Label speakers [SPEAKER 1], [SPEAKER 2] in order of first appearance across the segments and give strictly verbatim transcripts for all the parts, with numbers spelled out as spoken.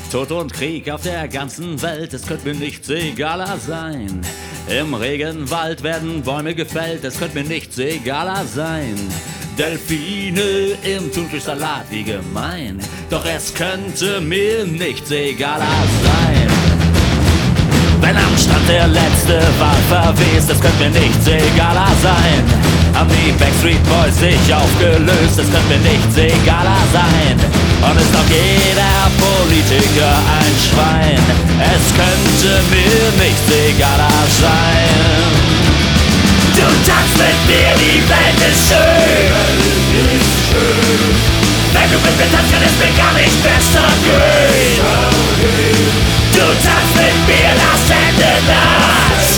[SPEAKER 1] Tod und Krieg auf der ganzen Welt, es könnte mir nichts egaler sein. Im Regenwald werden Bäume gefällt, es könnte mir nichts egaler sein. Delfine im Thunfischsalat, wie gemein, doch es könnte mir nichts egaler sein. Wenn am Strand der letzte Wal verwest, es könnte mir nichts egaler sein. Haben die Backstreet Boys sich aufgelöst, es könnte mir nichts egaler sein. Und ist doch jeder Politiker ein Schwein, es könnte mir nichts egaler sein. Du tanzt mit mir, die Welt ist schön. Wenn du mit mir tanzt, kann es mir gar nicht besser gehen. Du tanzt mit mir, das Ende naht.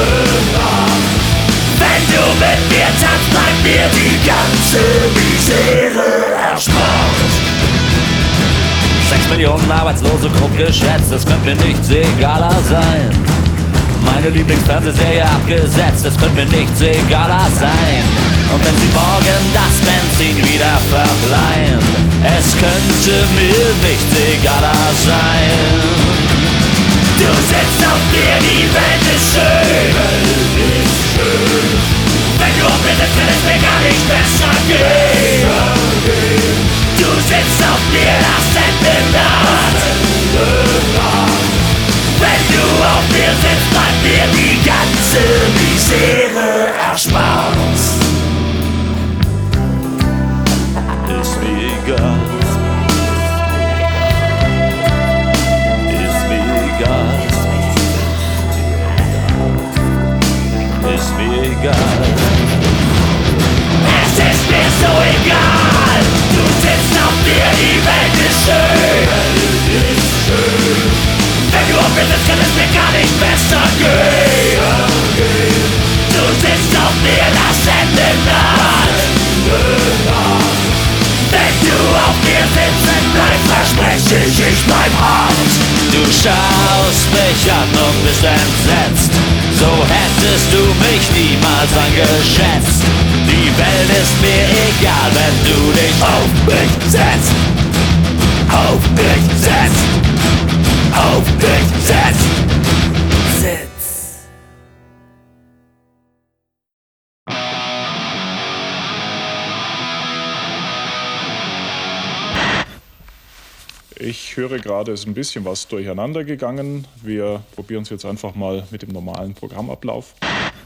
[SPEAKER 1] Wenn du mit mir tanzt, bleibt mir die ganze Misere erspart. Sechs Millionen Arbeitslose grob geschätzt, es könnte mir nichts egaler sein. Meine Lieblingsfernsehserie abgesetzt, es könnte mir nichts egaler sein. Und wenn sie morgen das Benzin wieder verleihen, es könnte mir nichts egaler sein. Du sitzt auf mir, die Welt ist schön. Welt ist schön. Wenn du auf mir sitzt, kann es mir gar nicht besser gehen. Du sitzt auf mir, das Ende naht. Wenn du auf mir sitzt, bleibt mir die ganze Misere erspart. Ist mir egal. Ist mir egal. Ist mir egal. Es ist mir so egal. Du sitzt auf mir, die Welt ist schön. Welt ist schön. Wenn du auf mir sitzt, kann es mir gar nicht besser gehen. Du sitzt auf mir, das Ende naht. Wenn du auf mir sitzen bleibst, verspreche ich, ich bleib hart. Du schaust mich an und bist entsetzt, so hättest du mich niemals eingeschätzt. Die Welt ist mir egal, wenn du dich auf mich setzt. Auf mich setzt. Auf mich setzt. Sitz.
[SPEAKER 2] Ich höre gerade, es ist ein bisschen was durcheinander gegangen. Wir probieren es jetzt einfach mal mit dem normalen Programmablauf.